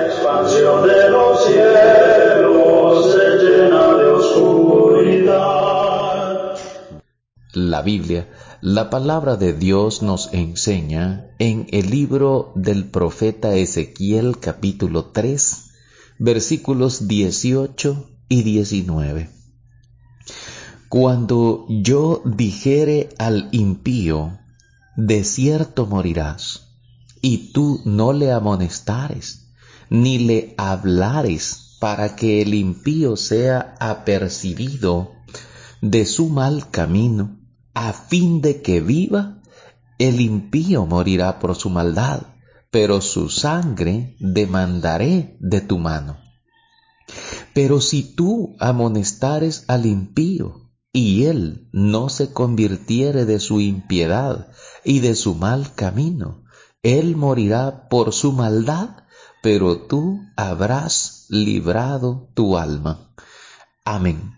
expansión de los cielos se llena de oscuridad. La Biblia, la palabra de Dios, nos enseña en el libro del profeta Ezequiel, capítulo 3, versículos 18 y 19. Cuando yo dijere al impío, de cierto morirás, y tú no le amonestares, ni le hablares, para que el impío sea apercibido de su mal camino, a fin de que viva, el impío morirá por su maldad, pero su sangre demandaré de tu mano. Pero si tú amonestares al impío, y él no se convirtiere de su impiedad y de su mal camino, él morirá por su maldad, pero tú habrás librado tu alma. Amén.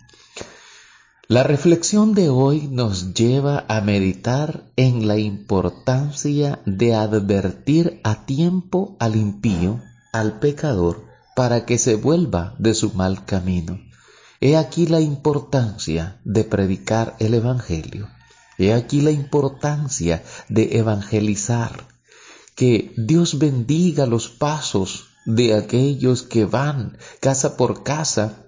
La reflexión de hoy nos lleva a meditar en la importancia de advertir a tiempo al impío, al pecador, para que se vuelva de su mal camino. He aquí la importancia de predicar el Evangelio. He aquí la importancia de evangelizar. Que Dios bendiga los pasos de aquellos que van casa por casa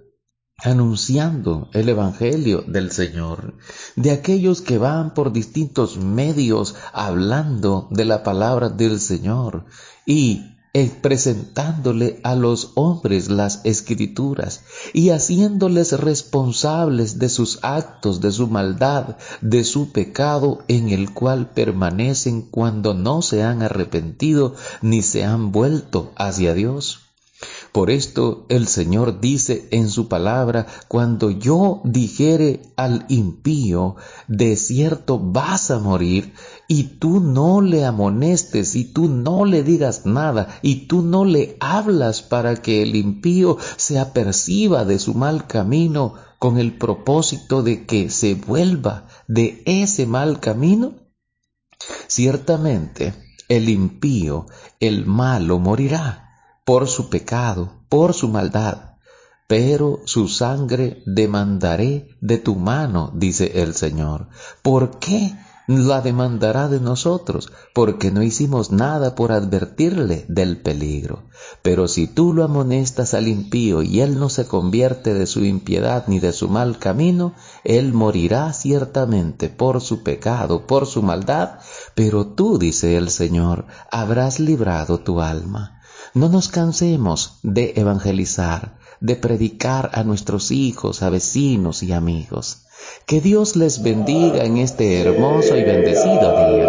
anunciando el Evangelio del Señor, de aquellos que van por distintos medios hablando de la palabra del Señor y presentándole a los hombres las Escrituras y haciéndoles responsables de sus actos, de su maldad, de su pecado en el cual permanecen cuando no se han arrepentido ni se han vuelto hacia Dios. Por esto el Señor dice en su palabra, cuando yo dijere al impío, de cierto vas a morir, y tú no le amonestes, y tú no le digas nada, y tú no le hablas para que el impío se aperciba de su mal camino con el propósito de que se vuelva de ese mal camino, ciertamente el impío, el malo, morirá por su pecado, por su maldad, pero su sangre demandaré de tu mano, dice el Señor. ¿Por qué la demandará de nosotros? Porque no hicimos nada por advertirle del peligro. Pero si tú lo amonestas al impío y él no se convierte de su impiedad ni de su mal camino, él morirá ciertamente por su pecado, por su maldad, pero tú, dice el Señor, habrás librado tu alma. No nos cansemos de evangelizar, de predicar a nuestros hijos, a vecinos y amigos. Que Dios les bendiga en este hermoso y bendecido día.